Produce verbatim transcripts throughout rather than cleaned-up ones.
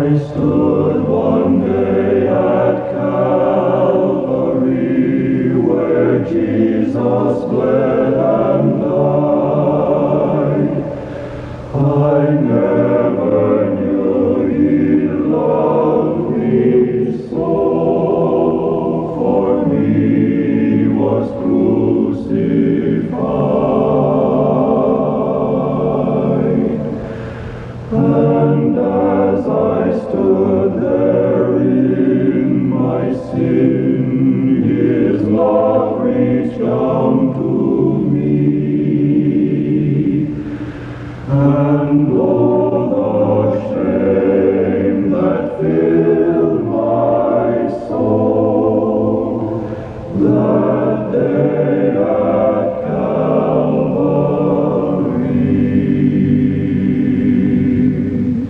stood one day at Calvary, where Jesus bled and died. I never knew He loved me so, for me was crucified. And as I stood there in my sin, His love reached down to me. And oh, the shame that filled my soul that day at Calvary.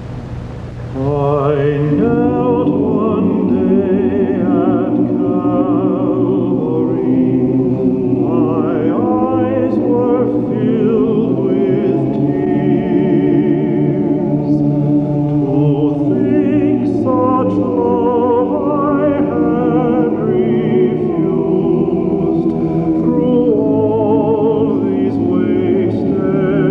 I knelt one day at Calvary. My eyes were filled with tears. To think such love I had refused through all these wasted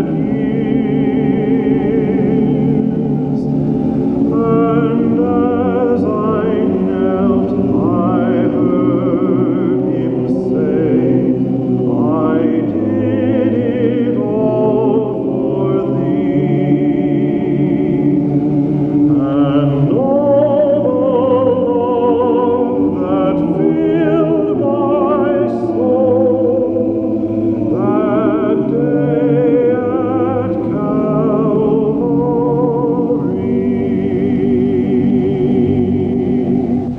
years. And as I knelt, I heard Him say, I did it all for thee. And all the love that filled my soul that day at Calvary.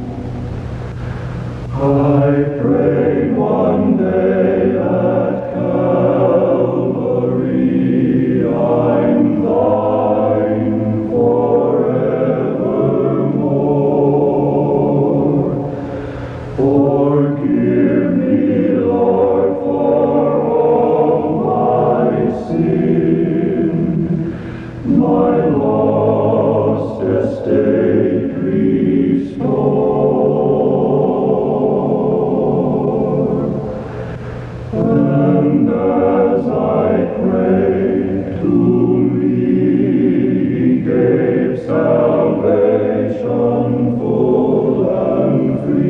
I prayed one day at Calvary, I'm thine forevermore. Forgive me, Lord, for all my sin, my lost estate restore. And as I prayed, to me He gave salvation full and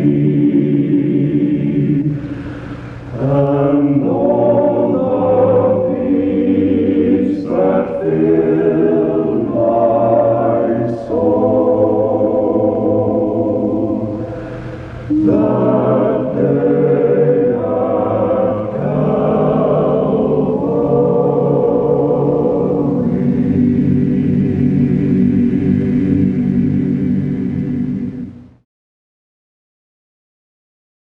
free, and all the peace that filled my soul that